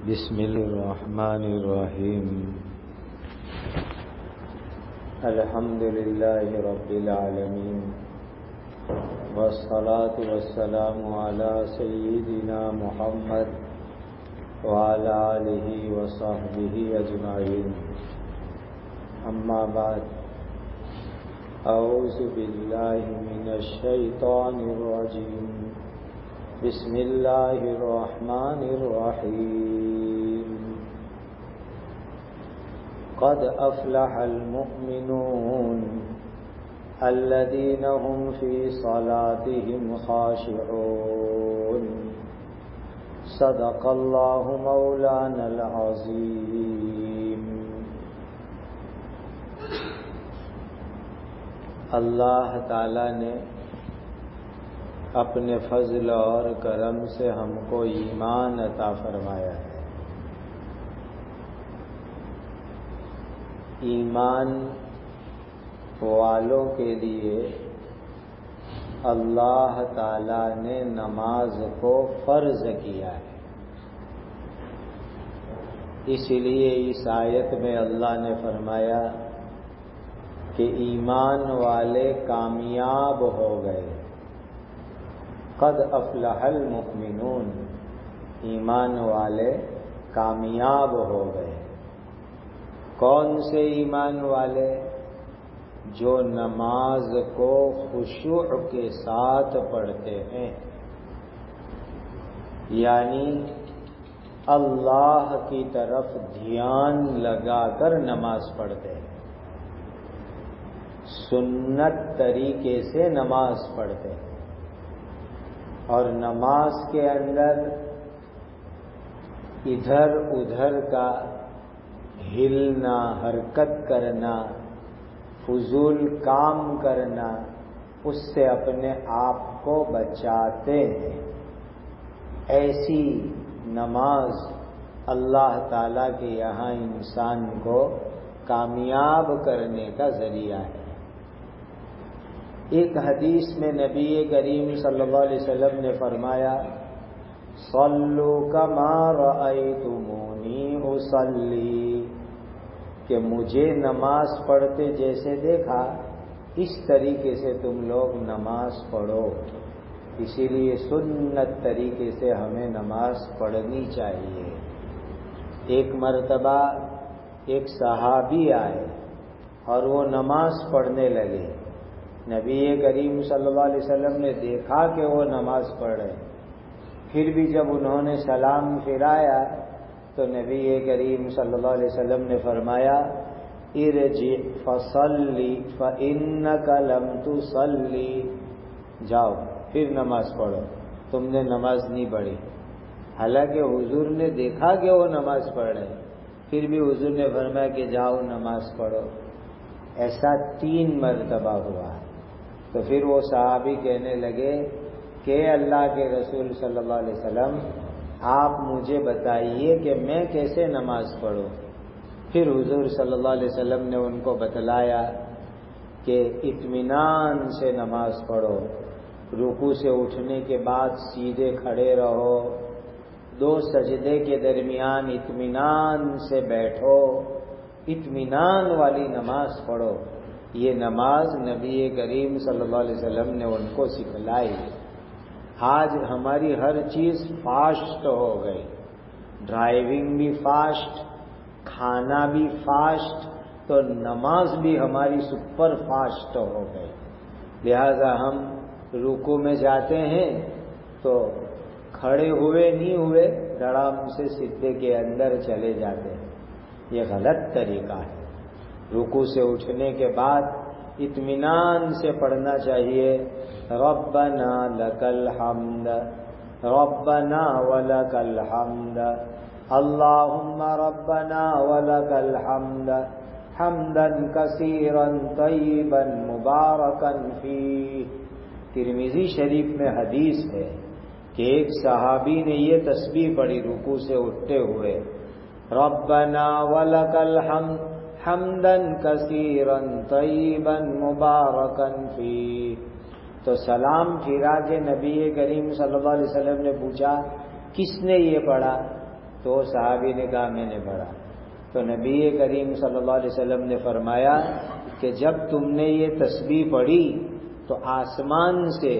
بسم الله الرحمن الرحيم. الحمد لله رب العالمين، والصلاة والسلام على سيدنا محمد وعلى آله وصحبه أجمعين. أما بعد، أعوذ بالله من الشيطان الرجيم. بسم الله الرحمن الرحيم. قد أفلح المؤمنون الذين هم في صلاتهم خاشعون. صدق الله مولانا العظيم. اللہ تعالی نے اپنے فضل اور کرم سے ہم کو ایمان عطا فرمایا ہے. ایمان والوں کے لیے اللہ تعالی نے نماز کو فرض کیا ہے. اس لیے اس آیت میں اللہ نے فرمایا کہ ایمان والے کامیاب ہو گئے. قد افلح المؤمنون، ایمان والے کامیاب ہو گئے. کون سے ایمان والے؟ جو نماز کو خشوع کے ساتھ پڑھتے ہیں، یعنی اللہ کی طرف دھیان لگا کر نماز پڑھتے ہیں، سنت طریقے سے نماز پڑھتے ہیں. اور نماز کے اندر ادھر ادھر کا ہلنا، حرکت کرنا، فضول کام کرنا، اس سے اپنے آپ کو بچاتے ہیں. ایسی نماز اللہ تعالی کے یہاں انسان کو کامیاب کرنے کا ذریعہ ہے. ایک حدیث میں نبی کریم صلی اللہ علیہ وسلم نے فرمایا، صلو کما رأیتمونی اصلی، کہ مجھے نماز پڑھتے جیسے دیکھا اس طریقے سے تم لوگ نماز پڑھو. اسی لیے سنت طریقے سے ہمیں نماز پڑھنی چاہیے. ایک مرتبہ ایک صحابی آئے اور وہ نماز پڑھنے لگے. نبی کریم صلی اللہ علیہ وسلم نے دیکھا کہ وہ نماز پڑھ رہے، پھر بھی جب انہوں نے سلام پھرایا تو نبی کریم صلی اللہ علیہ وسلم نے فرمایا، ارجع فصلی فإنک لم تصلی، جاؤ پھر نماز پڑھو، تم نے نماز نہیں پڑھی. حالانکہ حضور نے دیکھا کہ وہ نماز پڑھ رہے، پھر بھی حضور نے فرمایا کہ جاؤ نماز پڑھو. ایسا 3 مرتبہ ہوا. تو پھر وہ صحابی کہنے لگے کہ اللہ کے رسول صلی اللہ علیہ وسلم، آپ مجھے بتائیے کہ میں کیسے نماز پڑھوں. پھر حضور صلی اللہ علیہ وسلم نے ان کو بتلایا کہ اطمینان سے نماز پڑھو، رکوع سے اٹھنے کے بعد سیدھے کھڑے رہو، 2 سجدے کے درمیان اطمینان سے بیٹھو، اطمینان والی نماز پڑھو. یہ نماز نبی کریم صلی اللہ علیہ وسلم نے ان کو سکھلائی. آج ہماری ہر چیز فاسٹ ہو گئی، ڈرائیونگ بھی فاسٹ، کھانا بھی فاسٹ، تو نماز بھی ہماری سپر فاسٹ ہو گئی. لہذا ہم رکوع میں جاتے ہیں تو کھڑے ہوئے نہیں ہوئے، دھڑام سے سجدے کے اندر چلے جاتے ہیں. یہ غلط طریقہ ہے. رکوع سے اٹھنے کے بعد اطمینان سے پڑھنا چاہیے، ربنا لک الحمد ربنا ولک الحمد اللہم ربنا ولک الحمد حمدا کثیرا طیبا مبارکا فیہ. ترمذی شریف میں حدیث ہے کہ ایک صحابی نے یہ تسبیح پڑھی رکوع سے اٹھتے ہوئے، ربنا ولک الحمد حمدا کثیرا طیبا مبارکا فیہ. تو سلام پھرا کے نبی کریم صلی اللہ علیہ وسلم نے پوچھا کس نے یہ پڑھا؟ تو صحابی نے کہا میں نے پڑھا. تو نبی کریم صلی اللہ علیہ وسلم نے فرمایا کہ جب تم نے یہ تسبیح پڑھی تو آسمان سے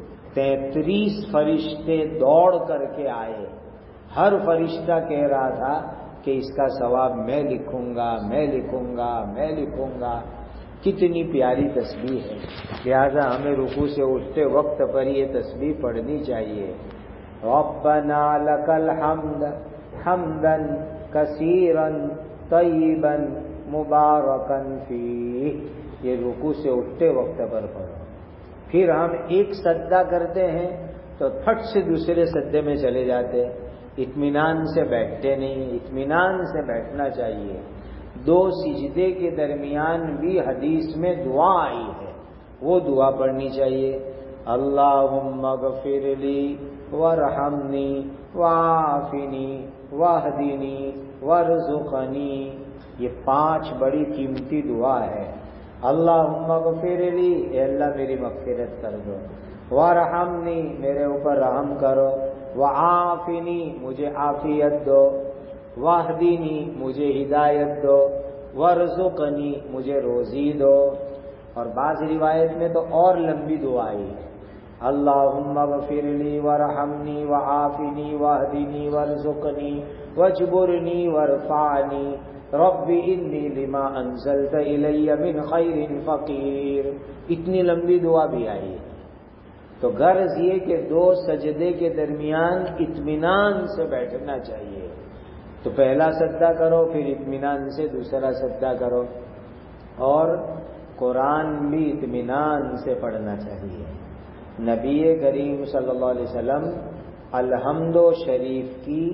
33 فرشتے دوڑ کر کے آئے. ہر فرشتہ کہہ رہا تھا کہ اس کا ثواب میں لکھوں گا، میں لکھوں گا، میں لکھوں گا. کتنی پیاری تسبیح ہے. لہذا ہمیں رکوع سے اٹھتے وقت پر یہ تسبیح پڑھنی چاہیے. ربنا لک الحمد حمدا کثیرا طیبا مبارکا فیہ. یہ رکوع سے اٹھتے وقت پر پڑھو. پھر ہم ایک سجدہ کرتے ہیں تو پھٹ سے دوسرے سجدے میں چلے جاتے، اطمینان سے بیٹھتے نہیں. اطمینان سے بیٹھنا چاہیے. 2 سجدے کے درمیان بھی حدیث میں دعا آئی ہے، وہ دعا پڑھنی چاہیے. اللہم اغفر لی وارحمنی وعافنی واہدنی وارزقنی. یہ 5 بڑی قیمتی دعا ہے. اللہم اغفر لی، اے اللہ میری مغفرت کر دو. وارحمنی، میرے اوپر رحم کرو. وعافنی، مجھے عافیت دو. واہدنی، مجھے ہدایت دو. وارزقنی، مجھے روزی دو. اور بعض روایت میں تو اور لمبی دعا آئی ہے. اللہم اغفر لی وارحمنی وعافنی واہدنی وارزقنی واجبرنی وارفعنی رب انی لما انزلت الی من خیر فقیر. اتنی لمبی دعا بھی آئی ہے. تو غرض یہ کہ 2 سجدے کے درمیان اطمینان سے بیٹھنا چاہیے. تو پہلا سجدہ کرو، پھر اطمینان سے دوسرا سجدہ کرو. اور قرآن بھی اطمینان سے پڑھنا چاہیے. نبی کریم صلی اللہ علیہ وسلم الحمد شریف کی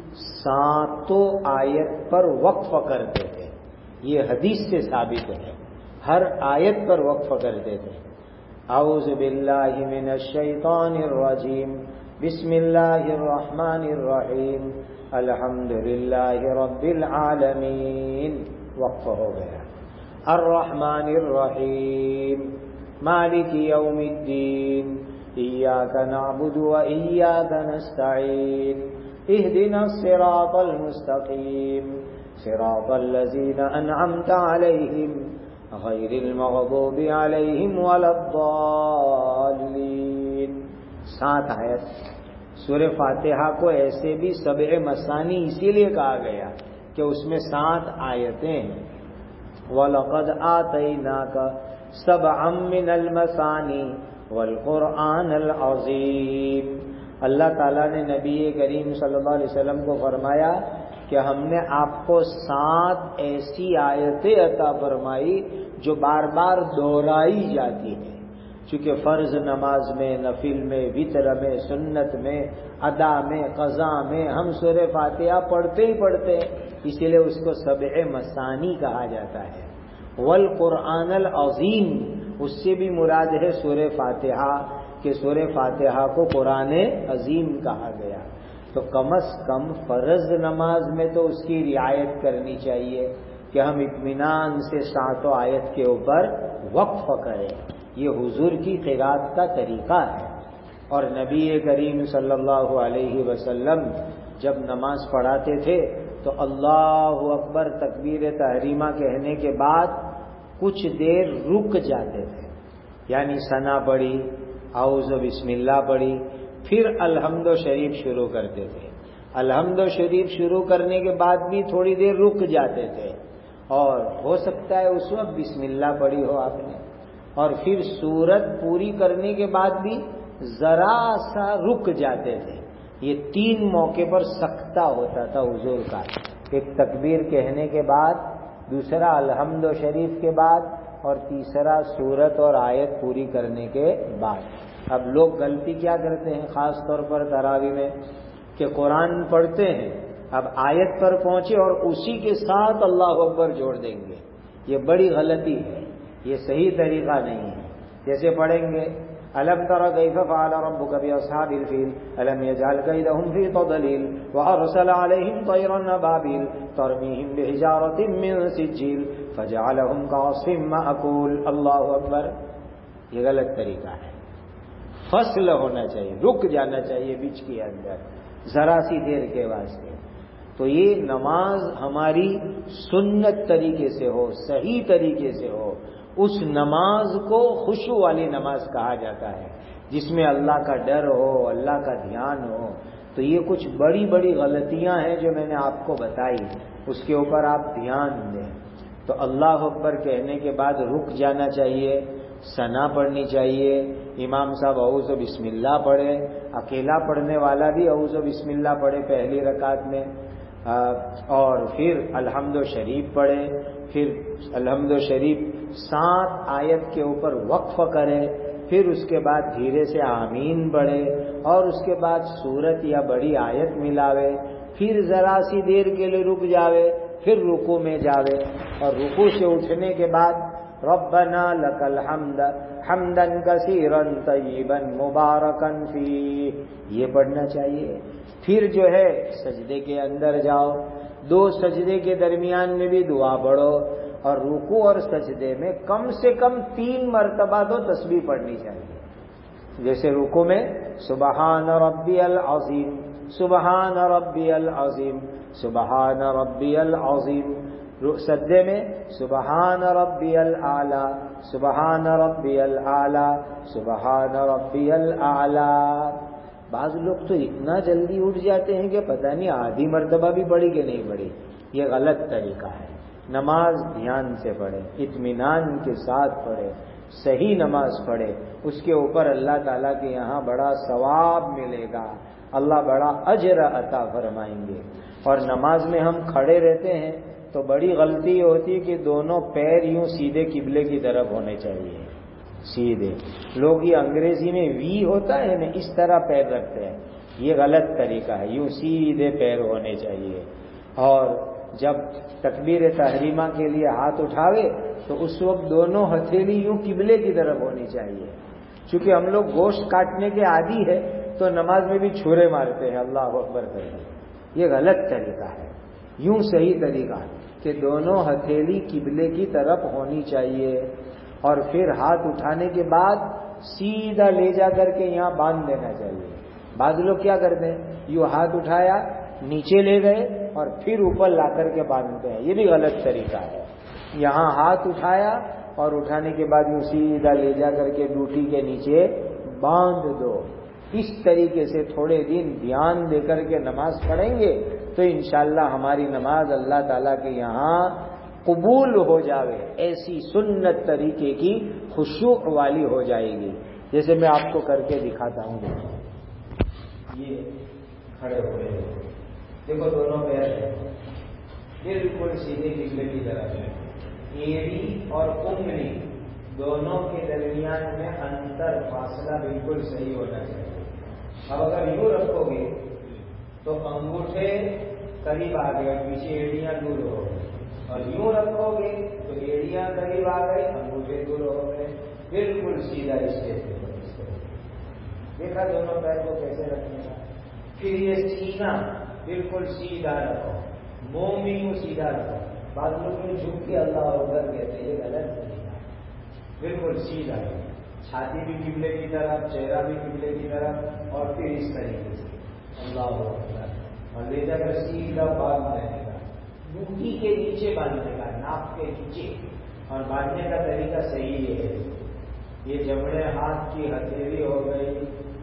7 آیت پر وقف کرتے تھے. یہ حدیث سے ثابت ہے. ہر آیت پر وقف کرتے تھے. اعوذ باللہ من الشیطان الرجیم، بسم اللہ الرحمن الرحیم، الحمد للہ رب العالمین. وقف ہو گیا. الرحمن الرحیم مالک یوم الدین، ایاک نعبد و ایاک نستعین، اہدنا الصراط المستقیم، صراط الذین انعمت علیہم غیر المغضوب علیہم ولا الضالین. 7 آیت. سورہ فاتحہ کو ایسے بھی 7 مثانی اسی لیے کہا گیا کہ اس میں 7 آیتیں ہیں. وَلَقَدْ آتَيْنَاكَ سَبْعًا مِّنَ الْمَثَانِي وَالْقُرْآنَ الْعَظِيمِ. اللہ تعالیٰ نے نبی کریم صلی اللہ علیہ وسلم کو فرمایا کہ ہم نے آپ کو 7 ایسی آیتیں عطا فرمائی جو بار بار دہرائی جاتی ہیں. چونکہ فرض نماز میں، نفل میں، وتر میں، سنت میں، ادا میں، قضا میں ہم سورہ فاتحہ پڑھتے ہی پڑھتے ہیں، اسی لیے اس کو 7 مثانی کہا جاتا ہے. والقرآن العظیم، اس سے بھی مراد ہے سورہ فاتحہ، کہ سورہ فاتحہ کو قرآن عظیم کہا گیا. تو کم از کم فرض نماز میں تو اس کی رعایت کرنی چاہیے کہ ہم اطمینان سے 7 آیت کے اوپر وقف کریں. یہ حضور کی قرات کا طریقہ ہے. اور نبی کریم صلی اللہ علیہ وسلم جب نماز پڑھاتے تھے تو اللہ اکبر تکبیر تحریمہ کہنے کے بعد کچھ دیر رک جاتے تھے. یعنی ثنا پڑھی، اعوذ بسم اللہ پڑھی، پھر الحمد شریف شروع کرتے تھے. الحمد شریف شروع کرنے کے بعد بھی تھوڑی دیر رک جاتے تھے، اور ہو سکتا ہے اس وقت بسم اللہ پڑھی ہو آپ نے، اور پھر سورت پوری کرنے کے بعد بھی ذرا سا رک جاتے تھے. یہ 3 موقع پر سکتہ ہوتا تھا حضور کا. ایک تکبیر کہنے کے بعد، دوسرا الحمد شریف کے بعد، اور تیسرا سورت اور آیت پوری کرنے کے بعد. اب لوگ غلطی کیا کرتے ہیں خاص طور پر تراویح میں کہ قرآن پڑھتے ہیں، اب آیت پر پہنچے اور اسی کے ساتھ اللہ اکبر جوڑ دیں گے. یہ بڑی غلطی ہے، یہ صحیح طریقہ نہیں ہے. جیسے پڑھیں گے الم تر کیف فعل ربک باصحاب الفیل الم یجعل کیدہم فی تضلیل وارسل علیہم طیرا ابابیل ترمیہم بحجارۃ من سجیل فجعلہم کعصف مأکول. اللہ اکبر. یہ غلط طریقہ ہے. فصل ہونا چاہیے، رک جانا چاہیے بیچ کے اندر ذرا سی دیر کے واسطے. تو یہ نماز ہماری سنت طریقے سے ہو، صحیح طریقے سے ہو، اس نماز کو خشوع والی نماز کہا جاتا ہے، جس میں اللہ کا ڈر ہو، اللہ کا دھیان ہو۔ تو یہ کچھ بڑی بڑی غلطیاں ہیں جو میں نے آپ کو بتائی، اس کے اوپر آپ دھیان دیں۔ تو اللہ اکبر کہنے کے بعد رک جانا چاہیے، ثنا پڑھنی چاہیے، امام صاحب اعوذ بسم اللہ پڑھے، اکیلا پڑھنے والا بھی اعوذ بسم اللہ پڑھے پہلی رکعت میں، اور پھر الحمد شریف پڑھے، پھر الحمد شریف 7 آیت کے اوپر وقف کرے، پھر اس کے بعد دھیرے سے آمین پڑھے، اور اس کے بعد سورت یا بڑی آیت ملاوے، پھر ذرا سی دیر کے لیے رک جاوے، پھر رکوع میں جاوے، اور رکوع سے اٹھنے کے بعد ربنا لک الحمد حمدا کثیرا طیبا مبارکا فیہ یہ پڑھنا چاہیے۔ پھر جو ہے سجدے کے اندر جاؤ، 2 سجدے کے درمیان میں بھی دعا پڑھو، اور رکوع اور سجدے میں کم سے کم 3 مرتبہ تو تسبیح پڑھنی چاہیے۔ جیسے رکوع میں سبحان ربی العظیم، سبحان ربی العظیم، سبحان ربی العظیم، سجدے میں سبحان ربی الاعلی، سبحان ربی الاعلی، سبحان ربی الاعلی۔ بعض لوگ تو اتنا جلدی اٹھ جاتے ہیں کہ پتہ نہیں آدھی مرتبہ بھی پڑھی کہ نہیں پڑھی۔ یہ غلط طریقہ ہے۔ نماز دھیان سے پڑھے، اطمینان کے ساتھ پڑھے، صحیح نماز پڑھے، اس کے اوپر اللہ تعالیٰ کے یہاں بڑا ثواب ملے گا، اللہ بڑا اجر عطا فرمائیں گے۔ اور نماز میں ہم کھڑے رہتے ہیں تو بڑی غلطی ہوتی ہے کہ دونوں پیر یوں سیدھے قبلے کی طرف ہونے چاہیے، سیدھے۔ لوگ یہ انگریزی میں وی ہوتا ہے نا، اس طرح پیر رکھتے ہیں، یہ غلط طریقہ ہے، یوں سیدھے پیر ہونے چاہیے۔ اور جب تکبیر تحریمہ کے لیے ہاتھ اٹھاوے تو اس وقت دونوں ہتھیلی یوں قبلے کی طرف ہونی چاہیے۔ چونکہ ہم لوگ گوشت کاٹنے کے عادی ہے تو نماز میں بھی چھرے مارتے ہیں اللہ اکبر کہتے ہیں، یہ غلط طریقہ ہے۔ یوں صحیح طریقہ ہے کہ دونوں ہتھیلی قبلے کی طرف ہونی چاہیے، اور پھر ہاتھ اٹھانے کے بعد سیدھا لے جا کر کے یہاں باندھ دینا چاہیے۔ بعض لوگ کیا کرتے ہیں، یوں ہاتھ اٹھایا نیچے لے گئے اور پھر اوپر لا کر کے باندھتے ہیں، یہ بھی غلط طریقہ ہے۔ یہاں ہاتھ اٹھایا اور اٹھانے کے بعد یوں سیدھا لے جا کر کے ڈوٹی کے نیچے باندھ دو۔ اس طریقے سے تھوڑے دن دھیان دے کر کے نماز پڑھیں گے تو انشاءاللہ ہماری نماز اللہ تعالیٰ کے یہاں قبول ہو جاوے، ایسی سنت طریقے کی خشوع والی ہو جائے گی۔ جیسے میں آپ کو کر کے دکھاتا ہوں، یہ کھڑے ہوئے دیکھو، دونوں پیر بالکل سیدھے قبلے کی طرف ہے، ایڑی اور انگلی دونوں کے درمیان میں انتر فاصلہ بالکل صحیح ہونا چاہیے۔ اب اگر یوں رکھو گے تو انگوٹھے قریب آ گئے، پیچھے ایڑیاں دور ہو گئی، اور یوں رکھو گے تو ایڑیاں قریب آ گئی، انگوٹھے دور ہو گئے، بالکل سیدھا اسٹیپ پہ۔ دیکھا دونوں پیر کو کیسے رکھنے کا۔ پھر یہ سینہ بالکل سیدھا رکھو، منہ بھی یوں سیدھا رکھو۔ بعض لوگ یوں جھک کے اللہ اکبر کہتے ہیں، یہ غلط طریقہ ہے، بالکل سیدھا ہے۔ چھاتی بھی قبلے کی طرف، چہرہ بھی قبلے کی طرف، اور پھر اس طریقے سے اللہ اکبر، اور لے جا کر سیدھا باندھ دینے کا، منگی کے نیچے باندھنے کا، ناک کے نیچے۔ اور باندھنے کا طریقہ صحیح ہے، یہ جبڑے ہاتھ کی ہتھیلی ہو گئی،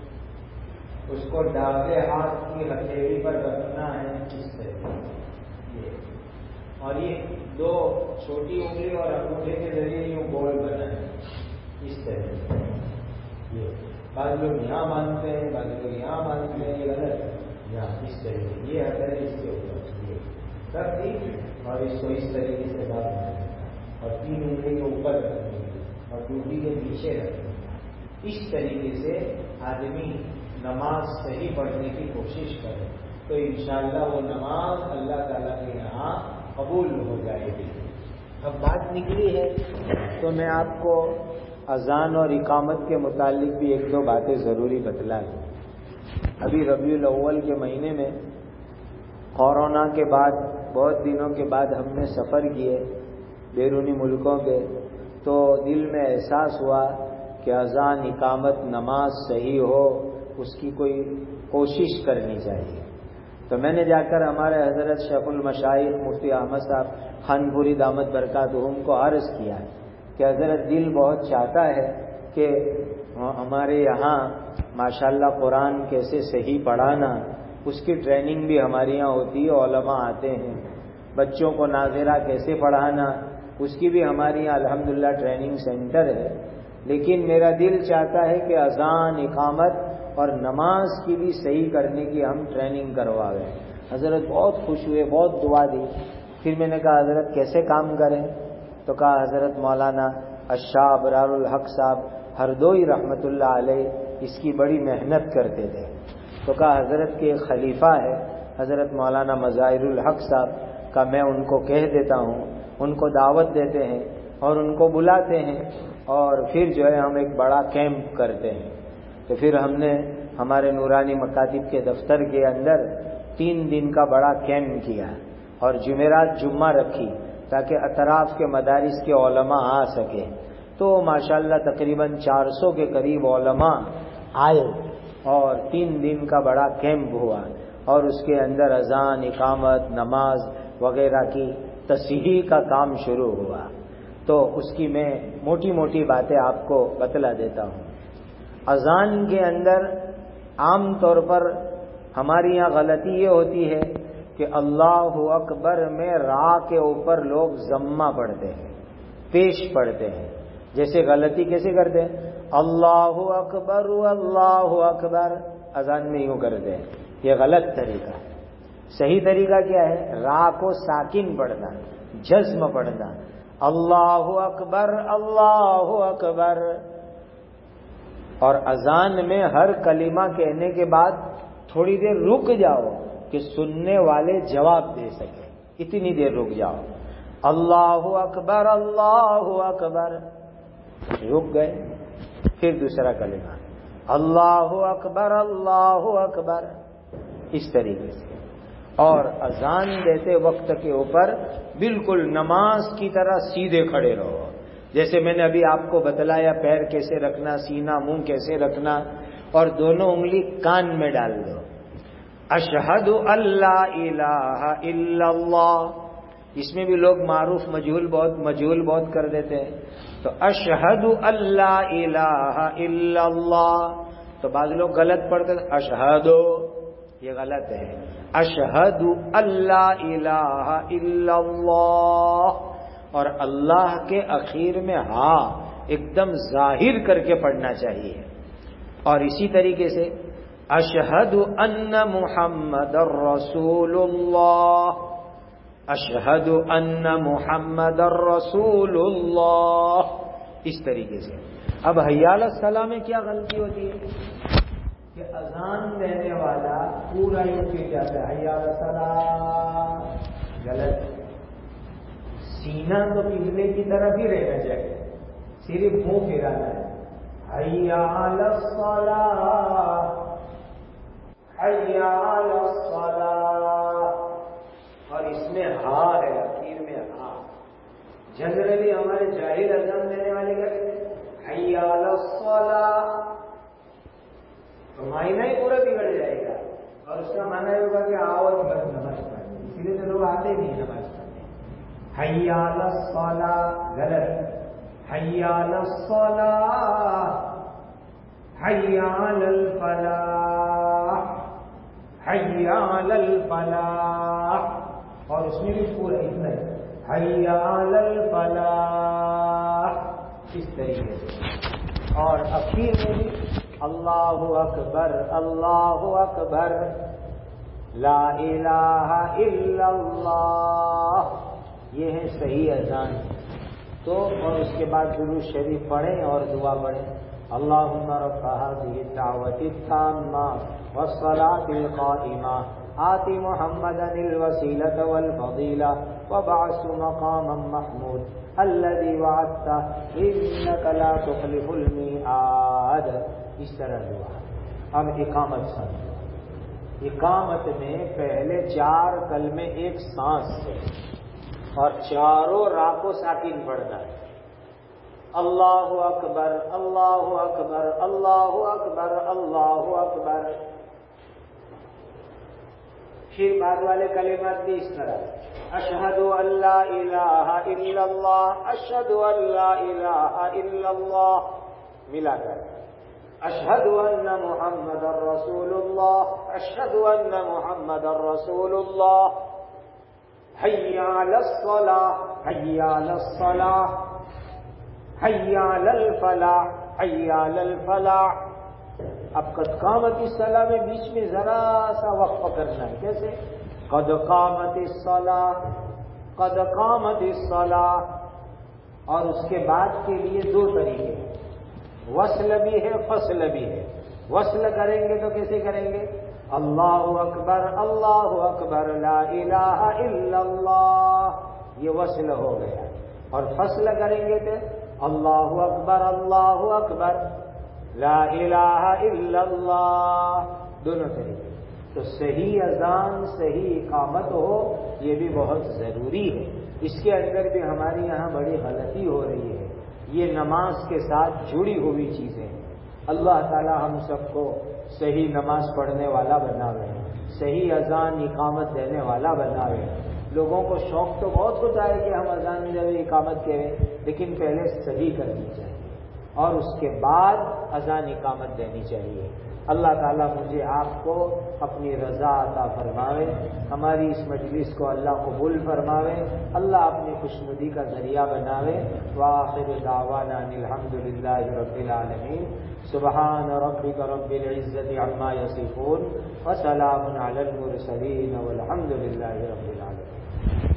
اس کو ڈابے ہاتھ کی ہتھیلی پر رکھنا ہے اس طریقے سے، اور یہ 2 چھوٹی انگلی اور انگوٹھے کے ذریعے یوں گول بنانا ہے اس طریقے سے۔ یہ بعض لوگ یہاں باندھتے ہیں، بعض لوگ یہاں باندھتے ہیں، یہ غلط ہے۔ یہاں اس طریقے یہ ہتھیلی اس کے اوپر یہ رکھ دی، اور اس کو اس طریقے سے باندھنا ہے، اور 3 انگلی کے اوپر رکھنی ہے اور ٹوٹی کے نیچے رکھنی ہے۔ اس طریقے سے آدمی نماز صحیح پڑھنے کی کوشش کرے تو انشاءاللہ وہ نماز اللہ تعالیٰ کے یہاں قبول ہو جائے گی۔ اب بات نکلی ہے تو میں آپ کو اذان اور اقامت کے متعلق بھی 1-2 باتیں ضروری بتلائیں۔ ابھی ربیع الاول کے مہینے میں کورونا کے بعد بہت دنوں کے بعد ہم نے سفر کیے بیرونی ملکوں کے، تو دل میں احساس ہوا کہ اذان اقامت نماز صحیح ہو، اس کی کوئی کوشش کرنی چاہیے۔ تو میں نے جا کر ہمارے حضرت شیخ المشائخ مفتی احمد صاحب خانپوری دامت برکاتہم کو عرض کیا کہ حضرت دل بہت چاہتا ہے کہ ہمارے یہاں ماشاءاللہ قرآن کیسے صحیح پڑھانا، اس کی ٹریننگ بھی ہمارے یہاں ہوتی ہے، علماء آتے ہیں، بچوں کو ناظرہ کیسے پڑھانا اس کی بھی ہمارے یہاں الحمدللہ ٹریننگ سینٹر ہے، لیکن میرا دل چاہتا ہے کہ اذان، اقامت اور نماز کی بھی صحیح کرنے کی ہم ٹریننگ کرواویں۔ حضرت بہت خوش ہوئے، بہت دعا دی۔ پھر میں نے کہا حضرت کیسے کام کریں؟ تو کہا حضرت مولانا الشاہ ابرار الحق صاحب ہردوئی رحمت اللہ علیہ اس کی بڑی محنت کرتے تھے۔ تو کہا حضرت کے ایک خلیفہ ہے حضرت مولانا مظاہر الحق صاحب کا، میں ان کو کہہ دیتا ہوں، ان کو دعوت دیتے ہیں اور ان کو بلاتے ہیں، اور پھر جو ہے ہم ایک بڑا کیمپ کرتے ہیں۔ تو پھر ہم نے ہمارے نورانی مکاتب کے دفتر کے اندر 3 دن کا بڑا کیمپ کیا اور جمعرات جمعہ رکھی تاکہ اطراف کے مدارس کے علماء آ سکے۔ تو ماشاءاللہ تقریباً 400 کے قریب علماء آئے اور 3 دن کا بڑا کیمپ ہوا، اور اس کے اندر اذان، اقامت، نماز وغیرہ کی تصحیح کا کام شروع ہوا۔ تو اس کی میں موٹی موٹی باتیں آپ کو بتلا دیتا ہوں۔ اذان کے اندر عام طور پر ہماری یہاں غلطی یہ ہوتی ہے کہ اللہ اکبر میں را کے اوپر لوگ ضمہ پڑھتے ہیں، پیش پڑھتے ہیں۔ جیسے غلطی کیسے کرتے ہیں؟ اللہ اکبر اللہ اکبر، اذان میں یوں کرتے ہیں، یہ غلط طریقہ ہے۔ صحیح طریقہ کیا ہے؟ را کو ساکن پڑھنا، جزم پڑھنا، اللہ اکبر اللہ اکبر۔ اور اذان میں ہر کلمہ کہنے کے بعد تھوڑی دیر رک جاؤ کہ سننے والے جواب دے سکے، اتنی دیر رک جاؤ، اللہ اکبر اللہ اکبر، رک گئے، پھر دوسرا کلمہ اللہ اکبر اللہ اکبر، اس طریقے سے۔ اور اذان دیتے وقت کے اوپر بالکل نماز کی طرح سیدھے کھڑے رہو، جیسے میں نے ابھی آپ کو بتلایا، پیر کیسے رکھنا، سینہ منہ کیسے رکھنا، اور دونوں انگلی کان میں ڈال دو۔ اشہد اللہ الہ الا اللہ، اس میں بھی لوگ معروف مجہول بہت کر دیتے ہیں۔ تو اشہد اللہ الہ الا اللہ، تو بعض لوگ غلط پڑھتے ہیں، اشہد، یہ غلط ہے، اشہد اللہ الہ الا اللہ، اور اللہ کے اخیر میں ہاں ایک دم ظاہر کر کے پڑھنا چاہیے۔ اور اسی طریقے سے اشہد ان محمد الرسول اللہ، اشہد ان محمد الرسول اللہ، اس طریقے سے۔ اب حی علی الصلاۃ میں کیا غلطی ہوتی ہے کہ اذان دینے والا پورا یوں پھر جاتا ہے، حی علی الصلاۃ، غلط۔ سینہ تو قبلے کی طرف ہی رہنا چاہیے، صرف منہ پھرانا ہے، حی علی الصلاۃ حی علی الصلاۃ، اور اس میں ہا ہے، اخیر میں ہا۔ جنرلی ہمارے جاہل اذان دینے والے کیا کہتے ہیں؟ حی علی الصلاۃ، تو معنی ہی پورا بگڑ جائے گا، اور اس کا معنی یہ ہوگا کہ آؤ بس نماز پڑھنے، اسی لیے تو لوگ آتے ہی نہیں نماز پڑھنے۔ حی علی الصلاۃ غلط، حی علی الصلاۃ حی علی الفلاح حی علی الفلاح، اور اس میں بھی پورا اتنا ہے، حی علی الفلاح، اس طریقے سے۔ اور اخیر میں بھی اللہ اکبر اللہ اکبر لا الہ الا اللہ، یہ ہے صحیح اذان۔ تو اور اس کے بعد درود شریف پڑھیں اور دعا پڑھیں، اللہم رب هذه الدعوة التامة والصلاة القائمة آت محمدا الوسيلة والفضيلة وابعثه مقاما محمود الذي وعدته إنك لا تخلف الميعاد، اس طرح دعا۔ اب اقامت سمجھو، اقامت میں پہلے 4 کلمے ایک سانس سے اور چاروں را کو ساکن پڑھنا ہے، اللہ اکبر اللہ اکبر اللہ اکبر اللہ اکبر۔ پھر بعد والے کلمات بھی اس طرح اشہد ان لا الہ الا اللہ، اشہد ان لا الہ الا اللہ ملا کر اشہد ان محمد رسول اللہ، اشہد ان محمد رسول اللہ، حی علی الصلاۃ، حی علی الصلاۃ، حی علی الفلاح، حی علی الفلاح۔ اب قد قامت الصلاۃ میں بیچ میں ذرا سا وقفہ کرنا ہے، کیسے؟ قد قامت الصلاۃ، قد قامت الصلاۃ، اور اس کے بعد کے لیے دو طریقے ہیں، وصل بھی ہے فصل بھی ہے۔ وصل کریں گے تو کیسے کریں گے؟ اللہ اکبر اللہ اکبر لا الہ الا اللہ، یہ وصل ہو گیا۔ اور فصل کریں گے تو اللہ اکبر لا الہ الا اللہ، دونوں طریقے۔ تو صحیح اذان صحیح اقامت ہو، یہ بھی بہت ضروری ہے۔ اس کے اندر بھی ہماری یہاں بڑی غلطی ہو رہی ہے، یہ نماز کے ساتھ جڑی ہوئی چیزیں ہیں۔ اللہ تعالی ہم سب کو صحیح نماز پڑھنے والا بناوے، صحیح اذان اقامت دینے والا بناوے۔ لوگوں کو شوق تو بہت ہوتا ہے کہ ہم اذان دیں اقامت کریں، لیکن پہلے صحیح کرنی چاہیے اور اس کے بعد اذان اقامت دینی چاہیے۔ اللہ تعالیٰ مجھے آپ کو اپنی رضا عطا فرماوے، ہماری اس مجلس کو اللہ قبول فرماوے، اللہ اپنی خوشنودی کا ذریعہ بناوے۔ وآخر دعوانا ان الحمد للہ رب العالمین۔ سبحان ربک رب العزت عما یصفون وسلام علی المرسلین والحمد للہ رب العالمین۔